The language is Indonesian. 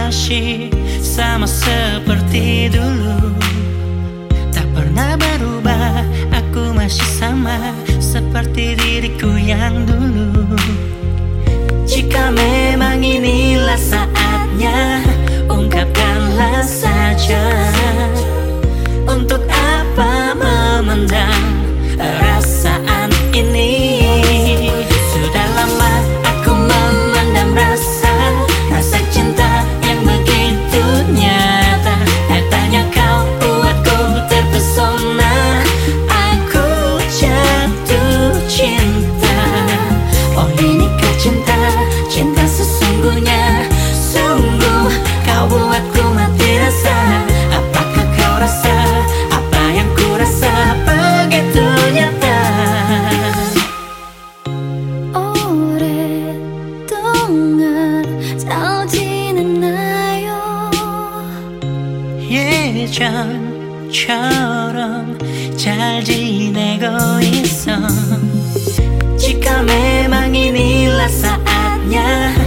masih sama seperti dulu. Tak pernah berubah, aku masih sama seperti diriku yang dulu. Jika memang inilah saatnya, ungkapkanlah saja. Untuk apa memendam perasaan ini? Sudah lama aku memendam rasa cinta yang begitu nyata. Nyatanya kau buatku terpesona, aku jatuh cinta. Oh inikah cinta, cinta sesungguhnya? Sungguh kau buatku mati rasa. Apakah kau rasa apa yang ku rasa begitu nyata? 오랫동안 잘 지냈나요? 예전처럼 잘 지내고 있어. Jika memang inilah saatnya,